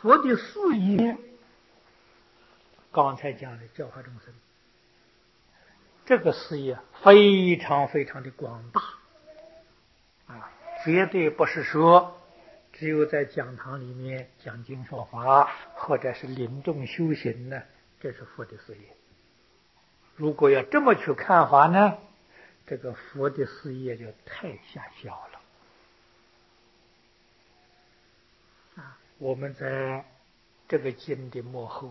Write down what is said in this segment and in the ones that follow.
佛的事业，刚才讲的教化众生，这个事业非常非常的广大啊，绝对不是说只有在讲堂里面讲经说法，或者是临终修行呢，这是佛的事业。如果要这么去看法呢，这个佛的事业就太狭小了啊！我们在这个经的末后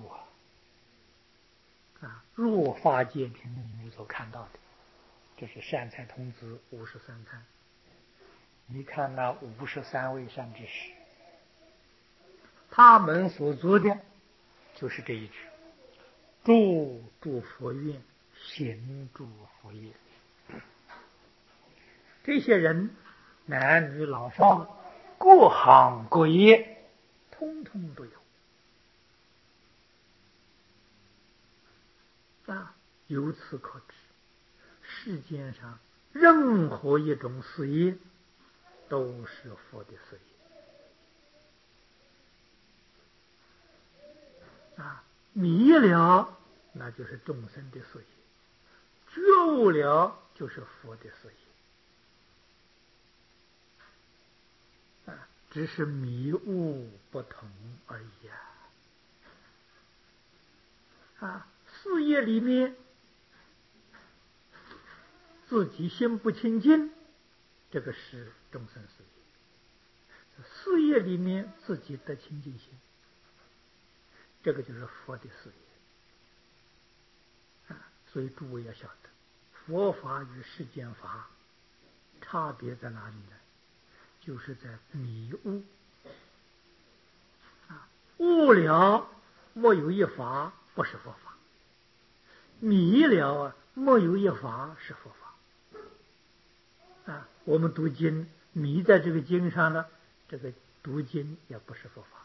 入法界品里面所看到的，这是善财童子53参。你看那53位善知识，他们所做的就是这一句：住佛愿，行诸佛业。这些人男女老少，各行各业，通通都有啊！由此可知，世间上任何一种事业都是佛的事业啊！迷了，那就是众生的事业；觉悟了，就是佛的事业啊！只是迷悟不同而已啊！事业里面自己心不清净，这个是众生事业；事业里面自己得清净心，这个就是佛的事业啊！所以诸位要晓得，佛法与世间法差别在哪里呢？就是在迷悟啊！悟了，没有一法不是佛法；迷了没有一法是佛法啊！我们读经迷在这个经上了，这个读经也不是佛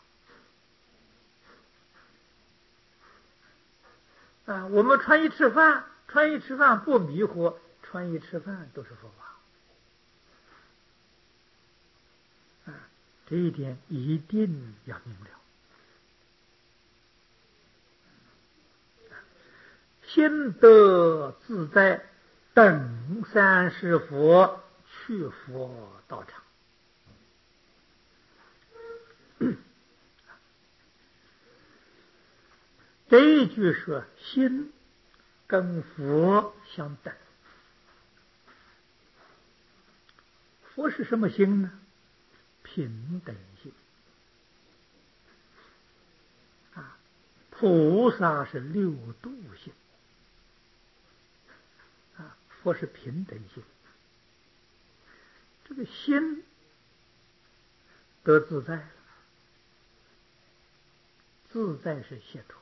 法啊！我们穿衣吃饭不迷惑，穿衣吃饭都是佛法啊！这一点一定要明了。心得自在，等30佛去佛道场。这一句说心跟佛相等。佛是什么心呢？平等心啊！菩萨是六度心啊！佛是平等心。这个心得自在了，自在是解脱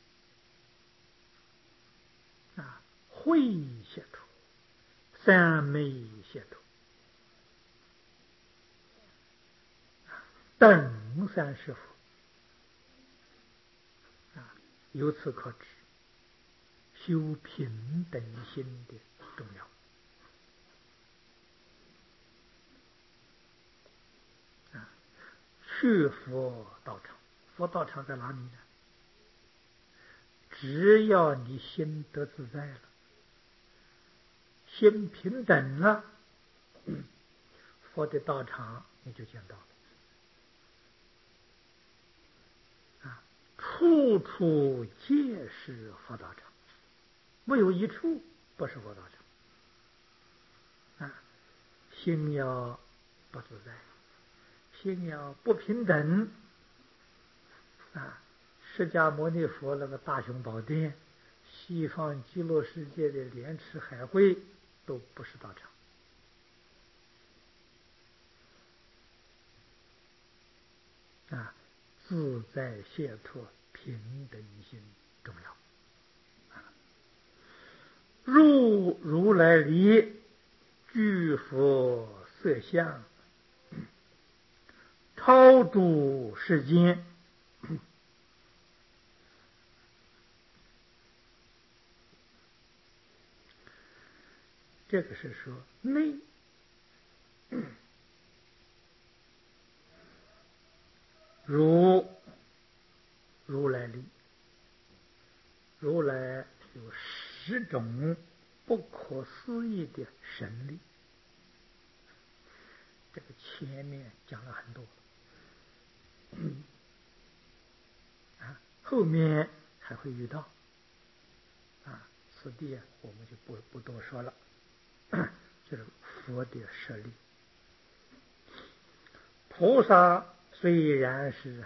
啊，慧解脱，三昧解脱，等30佛啊！由此可知，修平等心的重要啊！去佛道场，佛道场在哪里呢？只要你心得自在了，心平等了，佛的道场你就见到了啊！处处皆是佛道场，没有一处不是佛道场啊！心要不自在，心要不平等啊！释迦牟尼佛那个大雄宝殿，西方极乐世界的莲池海会都不是道场啊！自在解脱平等心重要啊！入如来理，具佛色相，超诸世间。这个是说内如种不可思议的神力。这个前面讲了很多，后面还会遇到，此地我们就不多说了，就是佛的舍利。菩萨虽然是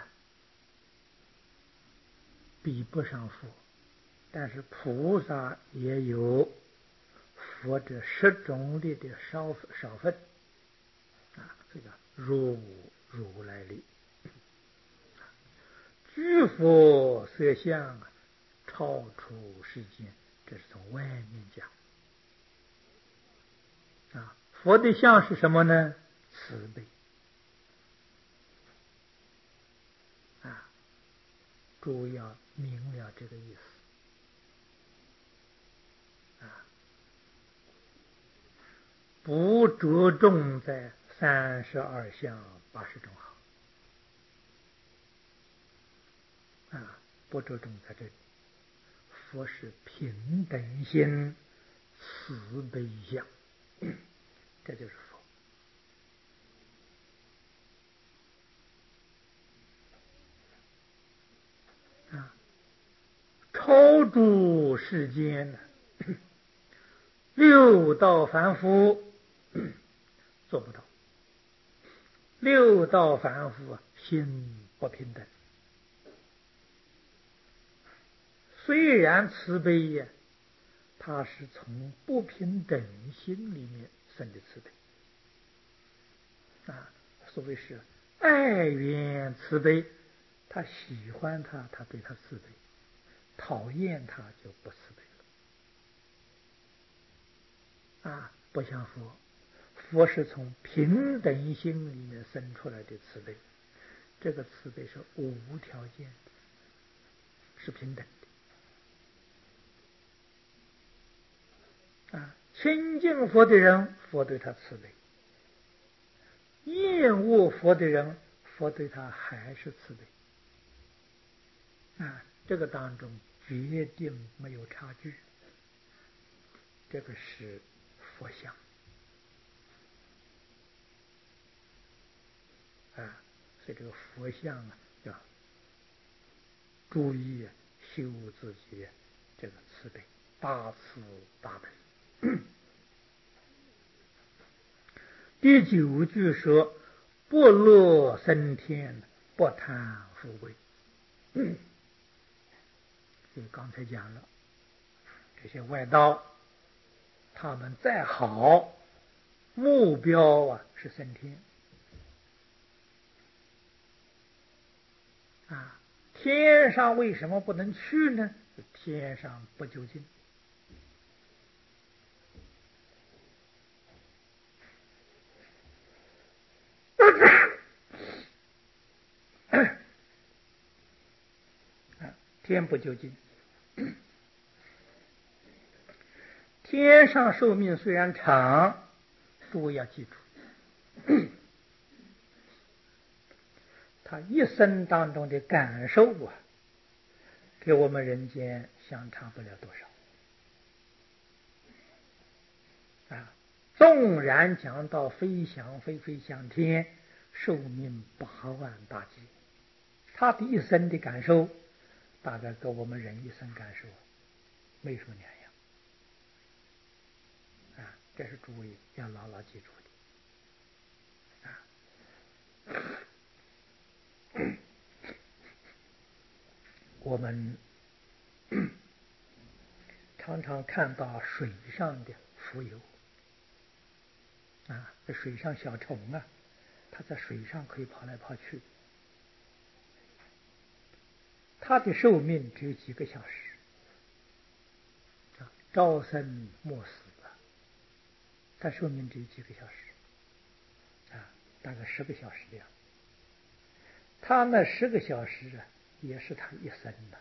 比不上佛，但是菩萨也有佛的10种力的少分，这叫如来力。具佛色相，超出世间，这是从外面讲。佛的相是什么呢？慈悲。诸位要明了这个意思。不着重在32相80种好，不着重在这里。佛是平等心、慈悲相，这就是佛。超诸世间，六道凡夫做不到。六道凡夫心不平等，虽然慈悲呀，他是从不平等心里面生的慈悲。所谓是爱缘慈悲，他喜欢他，他对他慈悲；讨厌他就不慈悲了。不像佛，佛是从平等心里面生出来的慈悲，这个慈悲是无条件的，是平等的。亲近佛的人，佛对他慈悲；厌恶佛的人，佛对他还是慈悲。这个当中决定没有差距，这个是佛相。所以这个佛相要注意修自己这个慈悲，大慈大悲。第9句说：不乐升天，不贪富贵。就刚才讲了，这些外道他们再好，目标是升天。天上为什么不能去呢？天上不究竟。天不究竟。天上寿命虽然长，诸位要记住，他一生当中的感受跟我们人间相差不了多少。纵然讲到飞翔飞向天，寿命8万大劫，他的一生的感受大概跟我们人一生感受没什么两样。这是诸位要牢牢记住的。我们常常看到水上的浮游，这水上小虫它在水上可以跑来跑去，它的寿命只有几个小时，朝生暮死，它寿命只有几个小时，大概10个小时的样子。它那10个小时也是他一生的。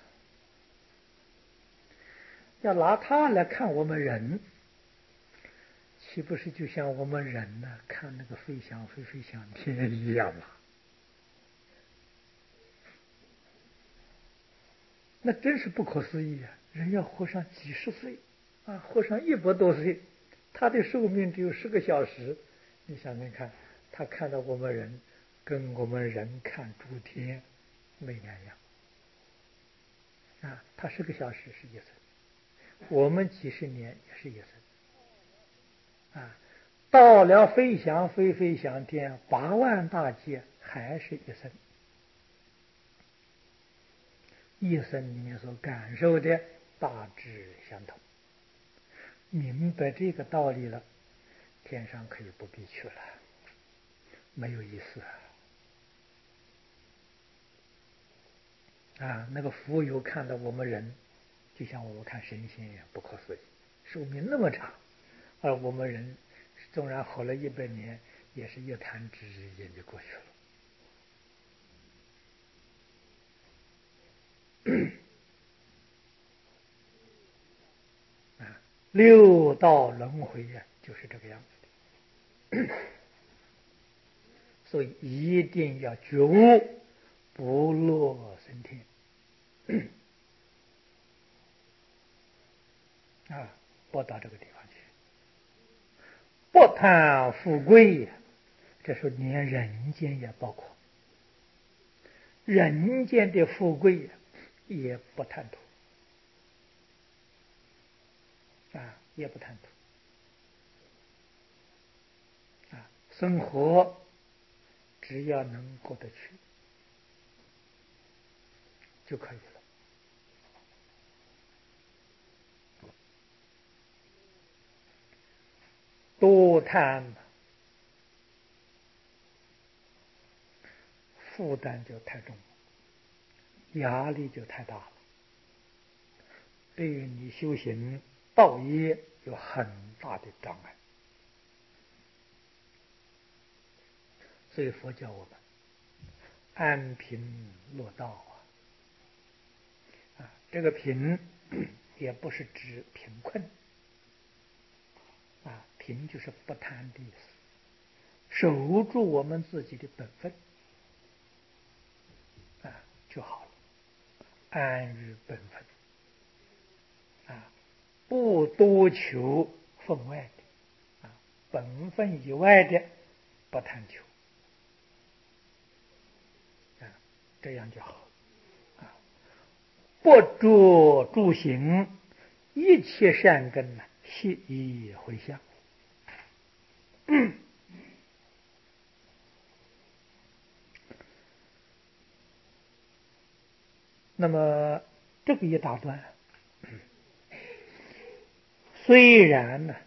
要拿它来看我们人，岂不是就像我们人看那个飞翔天一样吗？那真是不可思议人要活上几十岁活上100多岁，他的寿命只有10个小时。你想想看，他看到我们人，跟我们人看诸天没两样。他10个小时是一生，我们几十年也是一生。到了飞翔飞翔天8万大劫还是一生。一生里面所感受的大致相同。明白这个道理了，天上可以不必去了，没有意思。那个浮游看到我们人，就像我们看神仙一样，不可思议，寿命那么长，而我们人纵然活了100年，也是一弹指间就过去了。六道轮回就是这个样子的。所以一定要觉悟，不落升天。不到这个地方去，不贪富贵，这时候连人间也包括，人间的富贵也不贪图，也不贪图。生活只要能过得去就可以了。多贪负担就太重，压力就太大了，对于你修行道业有很大的障碍。所以佛教我们安贫乐道这个贫也不是指贫困贫就是不贪的意思，守住我们自己的本分就好了，安于本分不多求分外的本分以外的不贪求这样就好不着诸行，一切善根悉以回向。那么这个一大段，虽然呢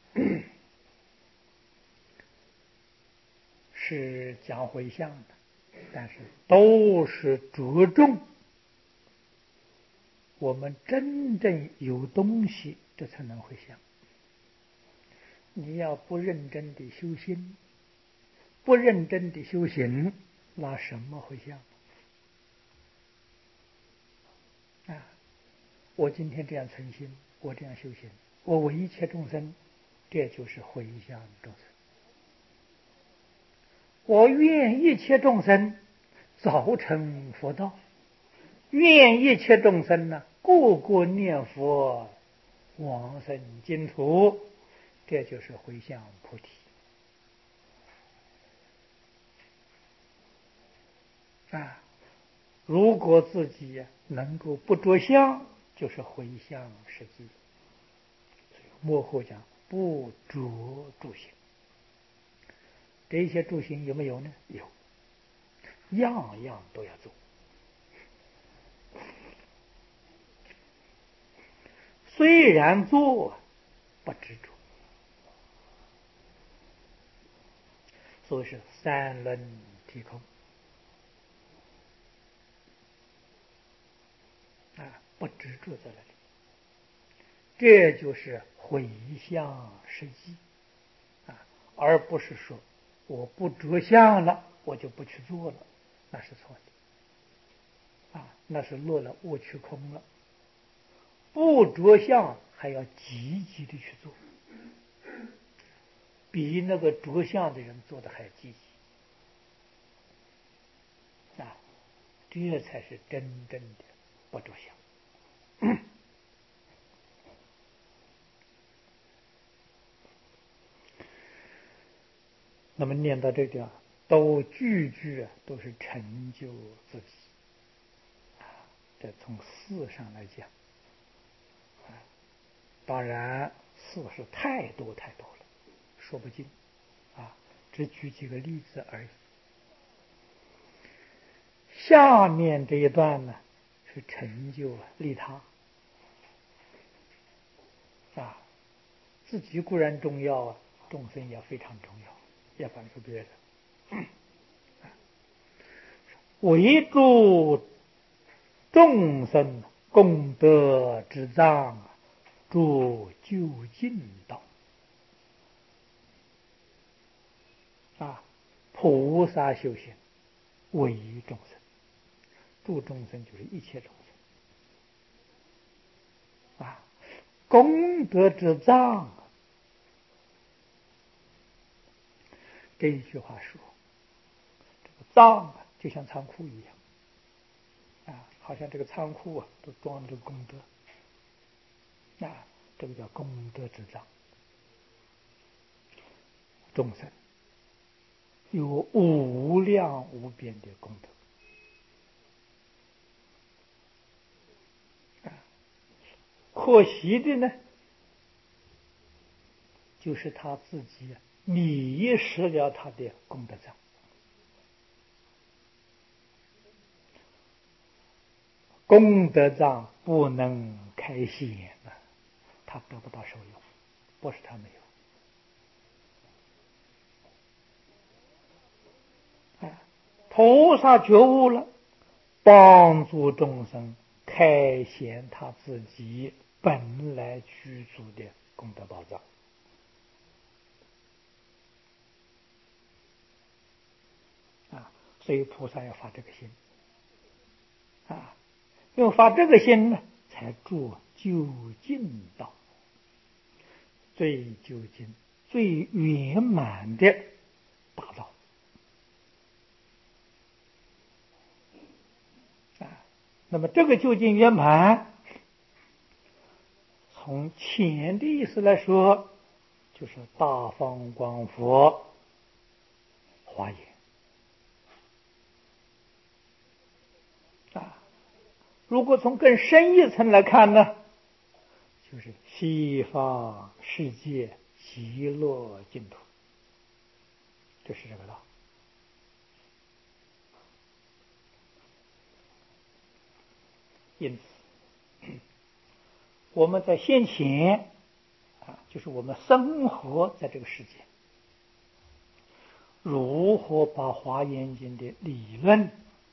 是讲回向的，但是都是着重我们真正有东西，这才能回向。你要不认真的修心，不认真的修行，拿什么回向我今天这样存心，我这样修行，我为一切众生，这就是回向众生。我愿一切众生早成佛道，愿一切众生个个念佛往生净土，这就是回向菩提如果自己能够不着相，就是回向实际。幕后讲不着诸行，这些诸行有没有呢？有，样样都要做。虽然做，不执着，所以是三轮体空不执着在那里，这就是回向实际而不是说我不着相了，我就不去做了，那是错的那是落了我去空了。不着相还要积极的去做，比那个着相的人做的还积极这才是真正的不着相。 那么念到这点，都句句都是成就自己。这从事上来讲，当然事是太多太多了，说不尽只举几个例子而已。下面这一段呢，是成就利他自己固然重要众生也非常重要，也帮助别人。为诸众生功德之藏，助究竟道菩萨修行为众生，助众生就是一切众生功德之藏。这一句话说，这个藏就像仓库一样好像这个仓库都装着这个功德这个叫功德之藏。众生有无量无边的功德可惜的呢，就是他自己迷失了他的功德藏。功德藏不能开显他得不到受用，不是他没有菩萨觉悟了，帮助众生开显他自己本来具足的功德宝藏所以菩萨要发这个心因为发这个心呢，才助究竟道，最究竟、最圆满的大道那么这个究竟圆满，从浅的意思来说，就是大方广佛华严如果从更深一层来看呢，就是西方世界极乐净土，这是这个道。因此我们在先前就是我们生活在这个世界，如何把华严经的理论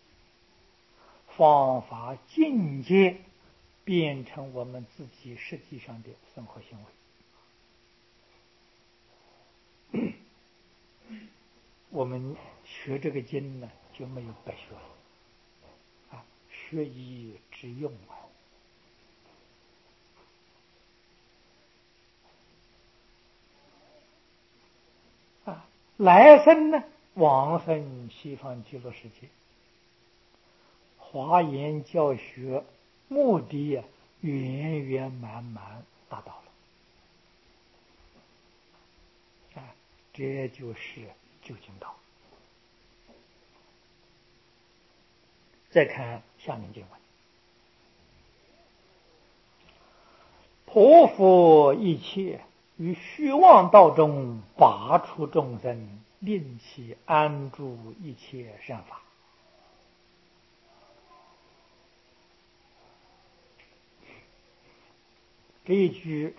方法境界变成我们自己实际上的生活行为我们学这个经呢，就没有白学了学以致用来生呢，往生西方极乐世界。华严教学目的圆圆满满达到了这就是究竟道。再看下面经文，破佛一切于虚妄道中拔出众生，令其安住一切善法。这一句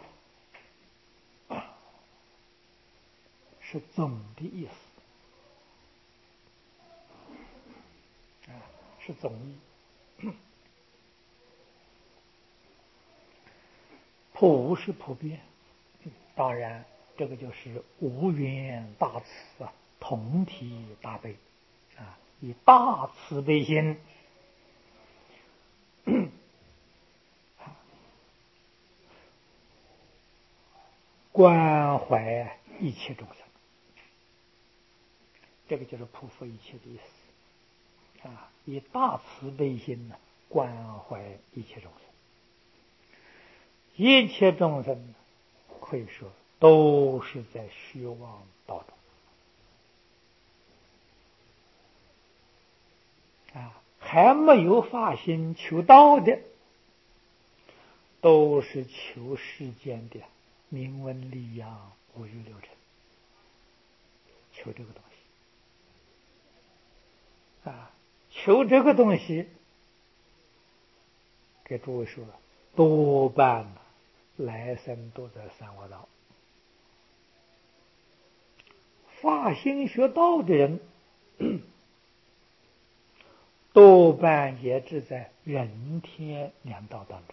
是总的意思是总义。普是普遍，当然这个就是无缘大慈同体大悲以大慈悲心关怀一切众生，这个就是普佛一切的意思以大慈悲心关怀一切众生。一切众生可以说都是在虚妄道中还没有发心求道的，都是求世间的名闻利养、五欲六尘，求这个东西求这个东西，给诸位说了，多半来生都在三恶道。发心学道的人，多半也只在人天两道当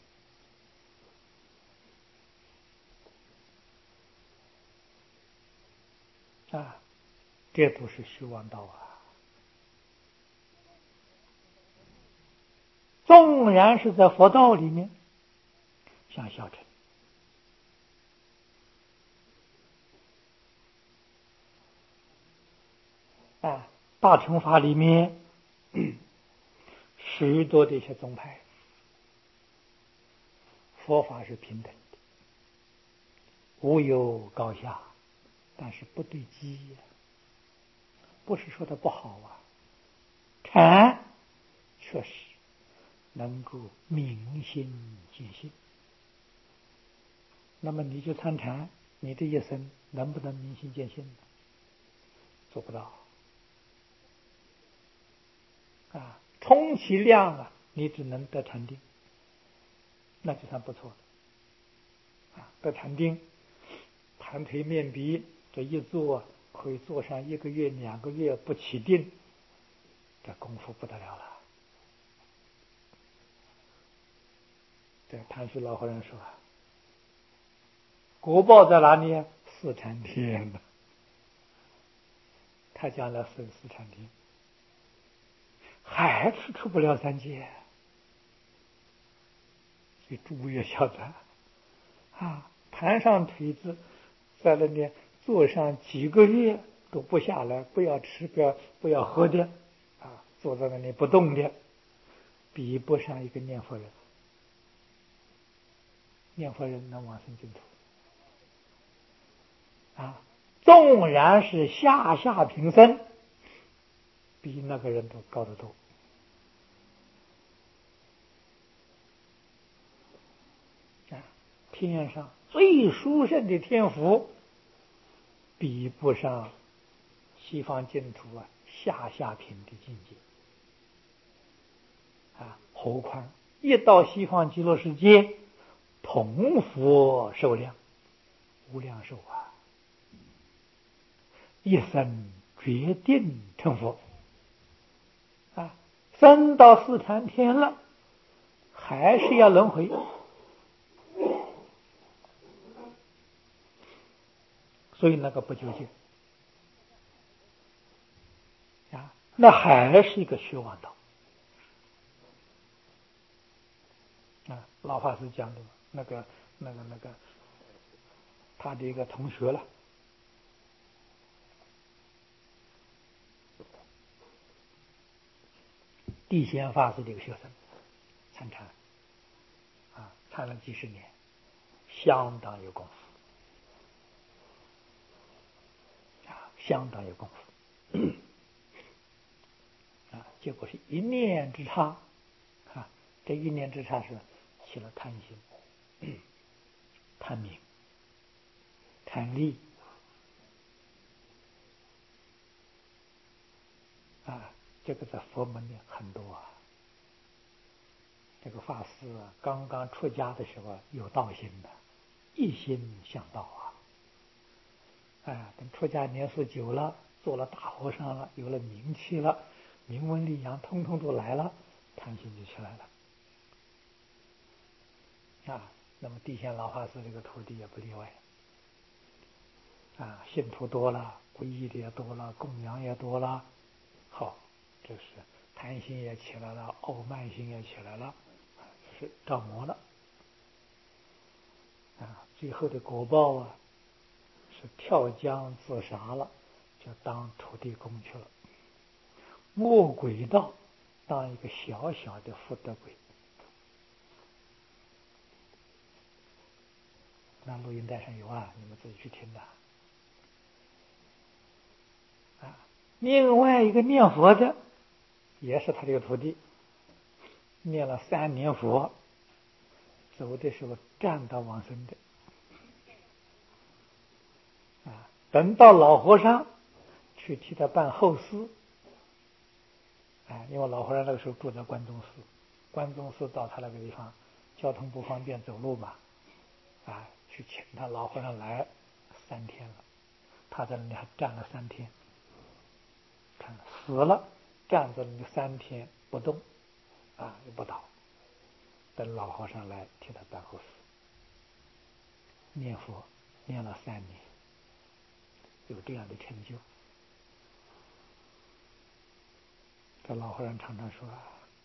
中这都是虚妄道纵然是在佛道里面，像小乘大乘法里面许多的一些宗派，佛法是平等的，无有高下，但是不对机不是说的不好禅确实能够明心见性。那么你去参禅，你的一生能不能明心见性呢？做不到充其量你只能得禅定，那就算不错了得禅定，盘腿面壁，这一坐可以坐上1个月、2个月不起定，这功夫不得了了。对谭旭老和尚说果报在哪里四禅天呢？他将来生四禅天，还是出不了三界。所以诸位要晓得盘上腿子，在那里坐上几个月都不下来，不要吃不要喝的坐在那里不动的，比不上一个念佛人。念佛人能往生净土纵然是下平生，比那个人都高得多天上最殊胜的天福，比不上西方净土下品的境界何况一到西方极乐世界，同佛寿量无量寿一生决定成佛升到四禅天了，还是要轮回，所以那个不究竟那还是一个虚妄道老法师讲的那个他的一个同学了，地仙法师的一个学生，参禅参了几十年，相当有功夫相当有功夫结果是一念之差这一念之差是起了贪心、贪名、贪利这个在佛门里很多这个法师刚刚出家的时候有道心的，一心向道等出家年数久了，做了大和尚了，有了名气了，名闻利养通通都来了，贪心就起来了那么地仙老法师这个徒弟也不例外信徒多了，皈依的也多了，供养也多了，好，这是贪心也起来了，傲慢心也起来了，是着魔了最后的果报是跳江自杀了，就当土地公去了，卧轨道当一个小小的福德鬼。那录音带上有你们自己去听的另外一个念佛的也是他这个徒弟，念了3年佛，走的时候站到往生的。等到老和尚去替他办后事，因为老和尚那个时候住在关中寺，关中寺到他那个地方交通不方便走路嘛，去请他老和尚来3天了，他在那里还站了3天，看死了，站在那里3天不动，也不倒，等老和尚来替他办后事，念佛念了3年，有这样的成就。这老和尚常常说，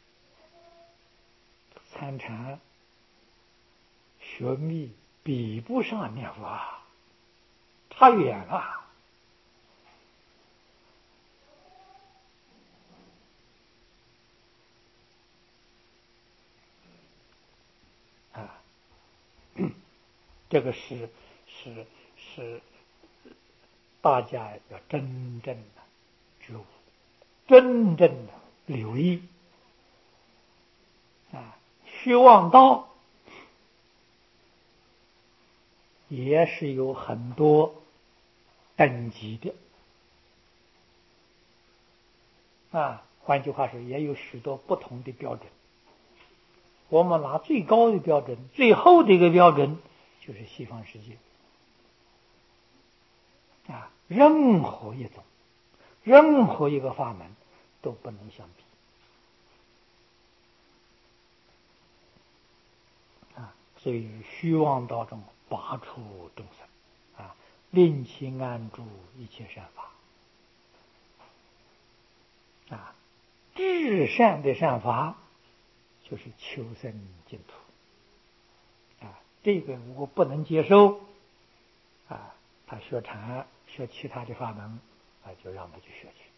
参禅学密比不上念佛，差远了。这个是大家要真正的觉悟，真正的留意。虚妄道也是有很多等级的，换句话说，也有许多不同的标准。我们拿最高的标准，最后的一个标准就是西方世界。任何一种，任何一个法门都不能相比。所以虚妄道中拔除众生，令其安住一切善法。至善的善法就是求生净土。这个如果不能接受，他学禅学其他的法门，就让他去学去。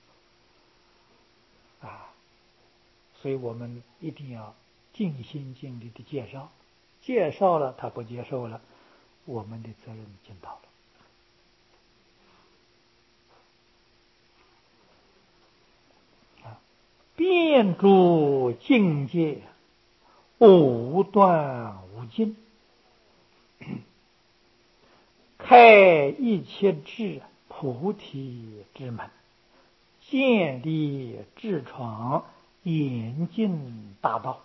所以我们一定要尽心尽力的介绍，介绍了他不接受了，我们的责任尽到了。遍诸境界，无断无尽，开一切智菩提之门，建立智床，严禁大道。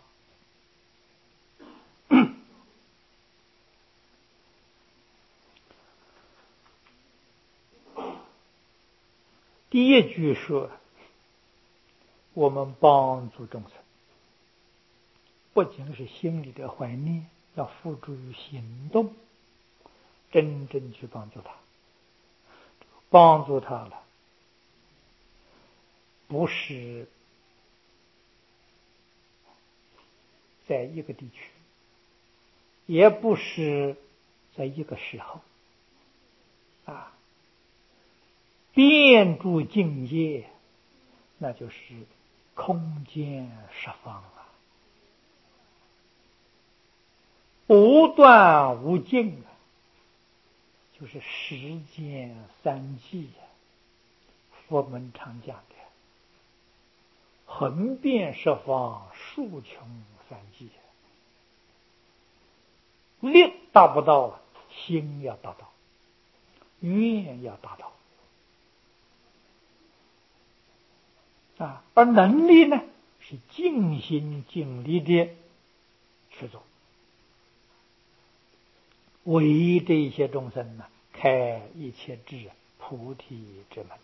第一句说，我们帮助众生，不仅是心里的怀念，要付诸于行动，真正去帮助他。帮助他了，不是在一个地区，也不是在一个时候，遍诸境界，那就是空间十方无断无尽，就是时间三际，佛门常讲的横遍十方，竖穷三际。力达不到，心要达到，愿要达到。而能力呢，是尽心尽力的去做，为这些众生呢，开一切智菩提之门。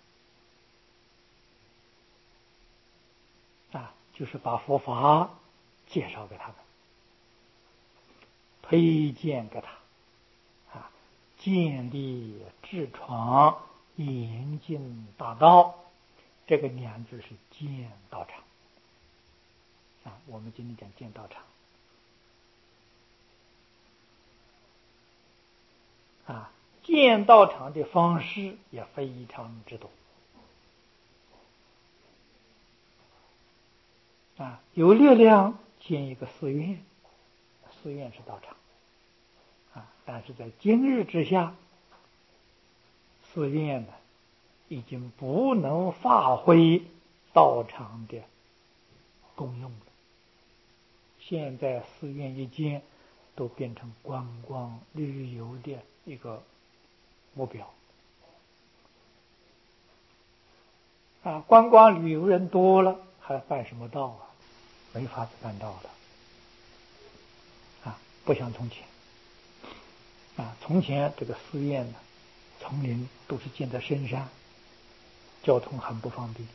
就是把佛法介绍给他们，推荐给他，建立智床，严禁大道。这个2字是建道场。我们今天讲建道场。建道场的方式也非常之多。有力量建一个寺院，寺院是道场。但是在今日之下，寺院呢，已经不能发挥道场的公用的。现在寺院一间都变成观光旅游的一个目标啊！观光旅游人多了，还办什么道啊？没法子办道了啊！不像从前啊，从前这个寺院呢，丛林都是建在深山，交通很不方便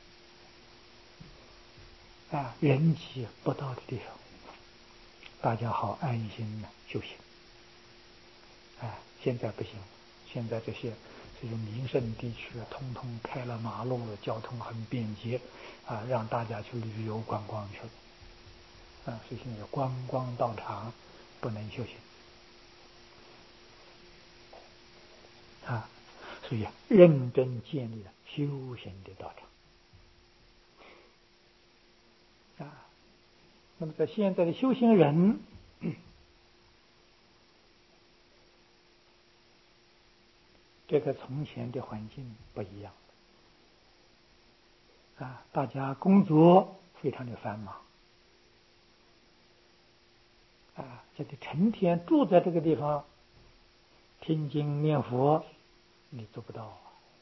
啊，人迹不到的地方，大家好安心的修行啊！现在不行，现在这些民生地区通通开了马路了，交通很便捷啊，让大家去旅游观光去了啊！所以现在观光道场不能修行啊，所以认真建立了修行的道场啊。那么在现在的修行人，这个从前的环境不一样啊，大家工作非常的繁忙啊，这个成天住在这个地方听经念佛，你做不到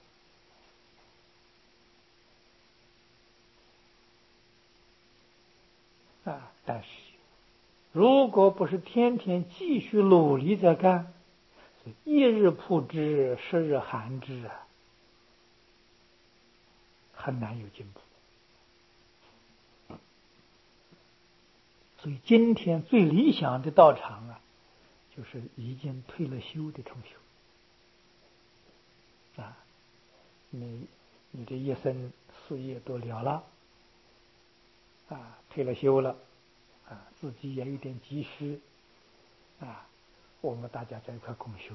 啊。但是如果不是天天继续努力在干，一日曝之，十日寒之啊，很难有进步。所以今天最理想的道场啊，就是已经退了休的同修啊，你的一生事业都了了啊，退了休了啊，自己也有点积蓄啊，我们大家在一块共修，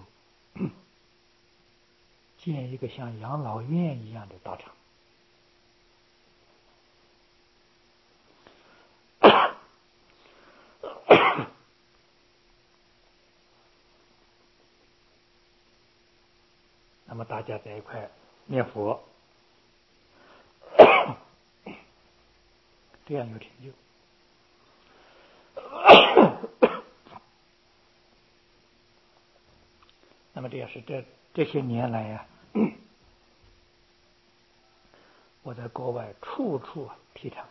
建一个像养老院一样的道场。那么大家在一块念佛，这样有成就。那么这也是这些年来呀，我在国外处处提倡，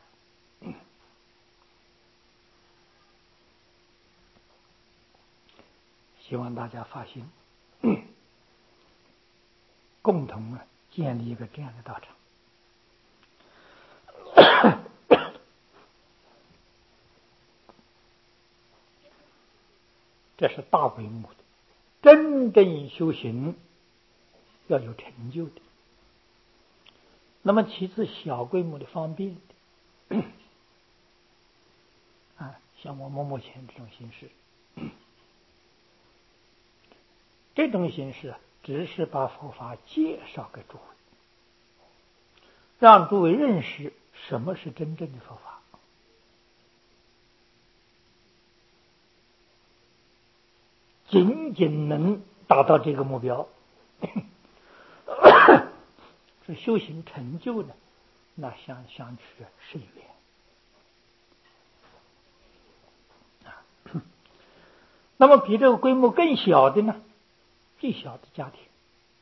希望大家发心，共同建立一个这样的道场。这是大规模的，真正修行要有成就的。那么其次小规模的方便的啊，像我们目前这种形式，这种形式只是把佛法介绍给诸位，让诸位认识什么是真正的佛法。仅仅能达到这个目标，是修行成就的，那相去甚远啊。那么比这个规模更小的呢？最小的家庭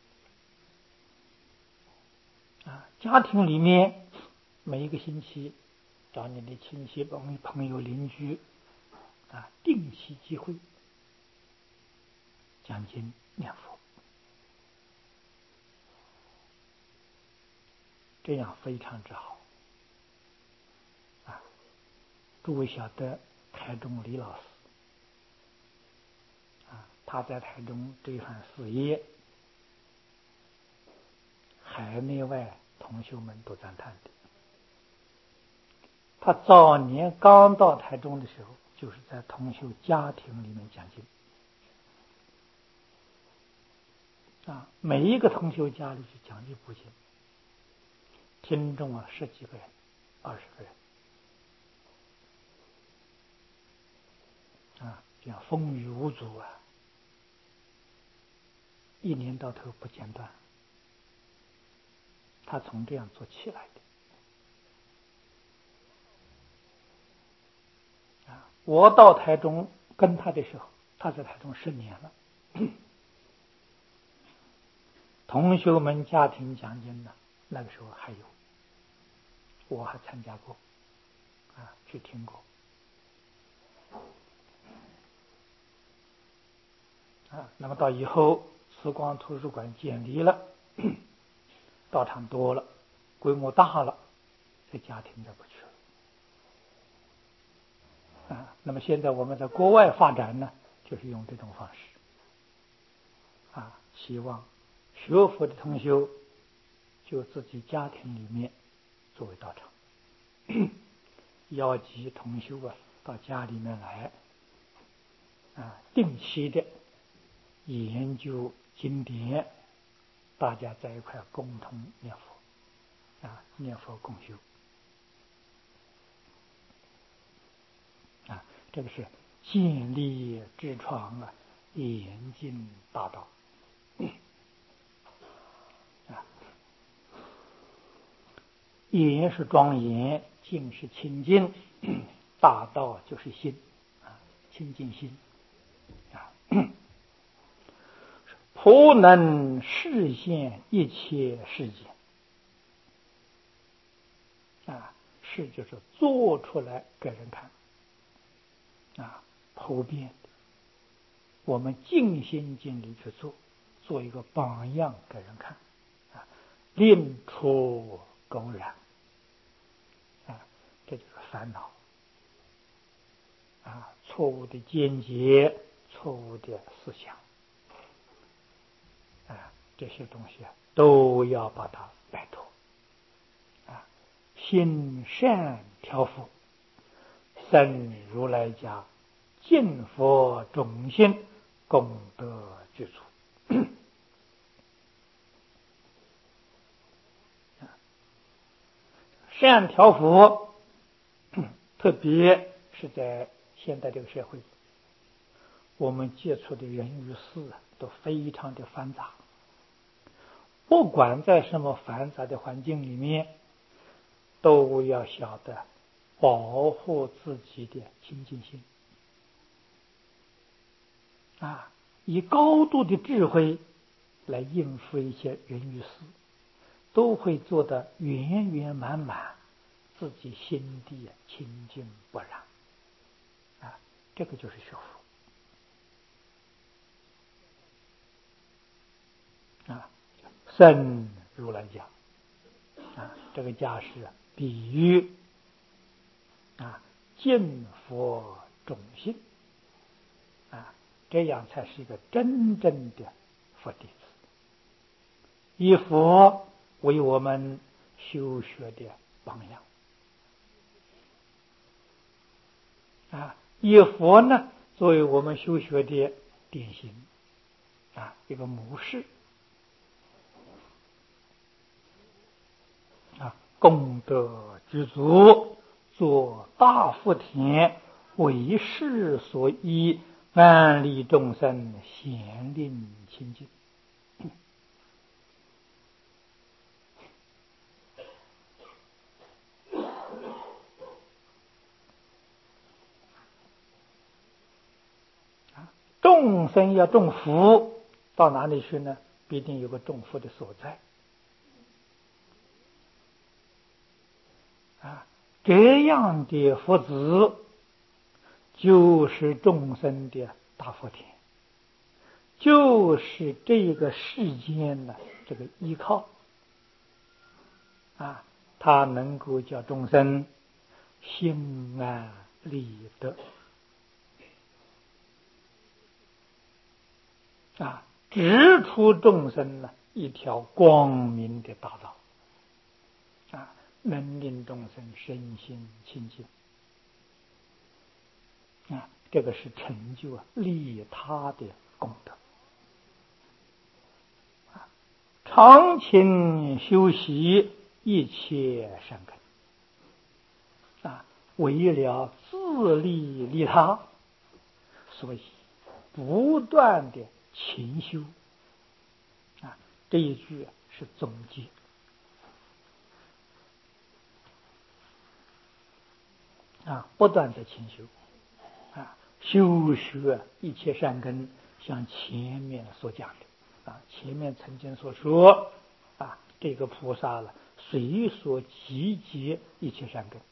啊，家庭里面每一个星期找你的亲戚朋友邻居啊，定期集会讲经念佛，这样非常之好啊。诸位晓得台中李老师啊，他在台中这一番事业，海内外同学们都赞叹的。他早年刚到台中的时候，就是在同修家庭里面讲经啊，每一个同修家里去讲一部经，听众10几个人、20个人啊，这样风雨无阻啊，一年到头不间断。他从这样做起来的我到台中跟他的时候，他在台中10年了。同学们家庭讲经呢，那个时候还有，我还参加过，去听过。那么到以后慈光图书馆建立了，道场多了，规模大了，这家庭就不去了。那么现在我们在国外发展呢，就是用这种方式。希望学佛的同修就自己家庭里面作为道场，邀集同修到家里面来，定期的研究经典，大家在一块共同念佛，念佛共修。这个是建立之创严禁大道。严是庄严，净是清净，大道就是心，清净心。普能示现一切世界，是就是做出来给人看，普遍的，我们尽心尽力去做一个榜样给人看，令出狗染，这就是烦恼，错误的见解，错误的思想，这些东西都要把它摆脱，心善调伏，生如来家，敬佛众心，功德具足。善调伏，特别是在现在这个社会，我们接触的人与事都非常的繁杂，不管在什么繁杂的环境里面，都要晓得保护自己的清净心，以高度的智慧来应付一些人与事，都会做得圆圆满满，自己心地清净不染，这个就是学佛。生如来家，这个家是比喻敬佛众心，这样才是一个真正的佛弟子，以佛为我们修学的榜样，以佛呢作为我们修学的典型，一个模式，功德具足，做大福田，为世所依，安利众生，咸令清净。众生要种福，到哪里去呢？必定有个种福的所在。这样的福祉就是众生的大福田，就是这个世间的这个依靠，它能够叫众生心安理得，指出众生一条光明的大道，能令众生身心清净，这个是成就利他的功德。常勤修习一切善根，为了自利利他，所以不断的勤修，这一句是总结，不断的勤修， 修学一切善根，像前面所讲的前面曾经所说这个菩萨了，随所集结一切善根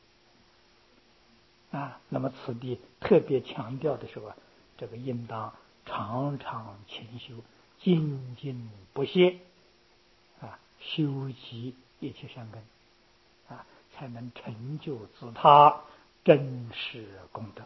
那么此地特别强调的是这个应当常常勤修，精进不懈修集一切善根才能成就自他真实功德